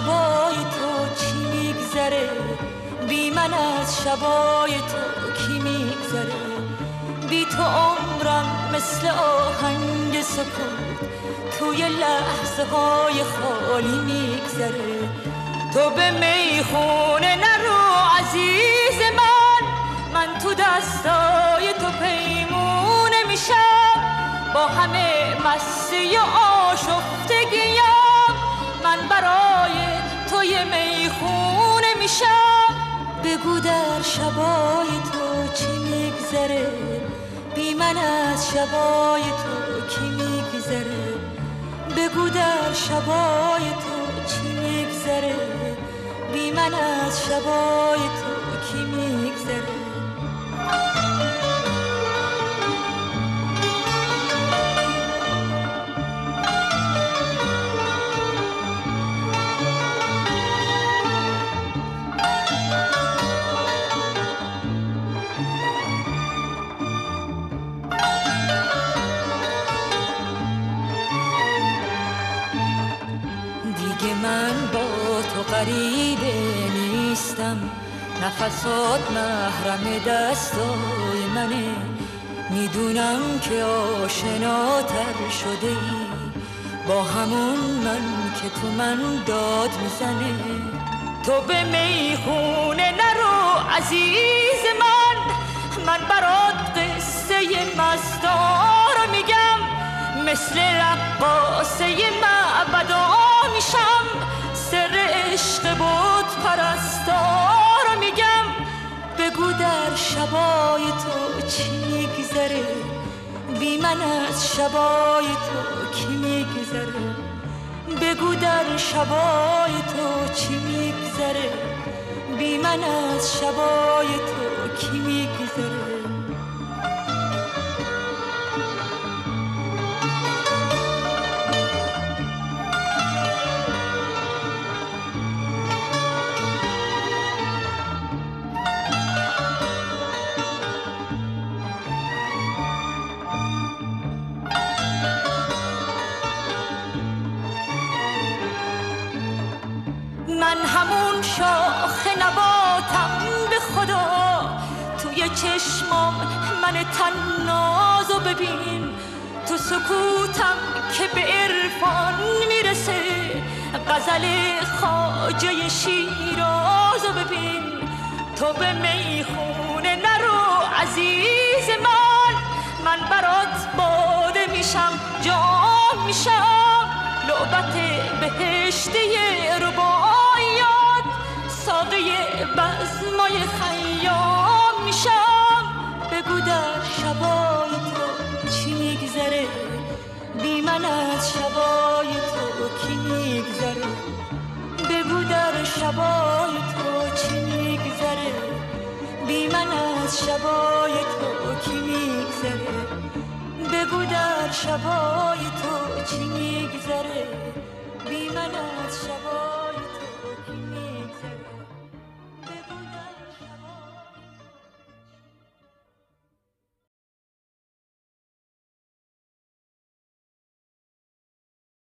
شبای تو چی میگذره، بی من از شبای تو کی میگذره. بی تو عمرم مثل آهنگ سکوت توی لحظه های خالی میگذره. تو به میخونه نرو عزیز من تو دستای تو پیمونه میشم. با همه مستی و آشفتگیم من برای توی میخونه میشم. بگو در شبای تو چی میگذره، بی من از شبای تو کی میگذره. بگو در شبای تو چی میگذره، بی من از شبای تو کی میگذره. من با تو غریبه نیستم، نفسات محرم دستای منه. میدونم که آشناتر شده ای با همون من که تو من داد میزنه. تو به میخونه نرو عزیز من برات قصه مستار میگم. مثل رقاصه معبدا میشم، سر عشق بود پرستار میگم. بگو در شبای تو چی میگذره، بی من از شبای تو کی میگذره. بگو در شبای تو چی میگذره، بی من از شبای تو کی میگذره. من همون شاخ نباتم به خدا، توی چشمام من تنازو ببین. تو سکوتم که به عرفان میرسه، غزل خواجه شیرازو ببین. تو به میخونه نرو عزیز من برات باده میشم، جام میشم. لعبت بهشتی رباعیات، ساقه بزمای خیام میشم. بگو در شبای تو چی میگذره، بی من از شبای تو کی میگذره. بگو در شبای تو چی میگذره، بی من از شبای تو کی میگذره. بگو در شبای تو چی میگذره، بی من از شبای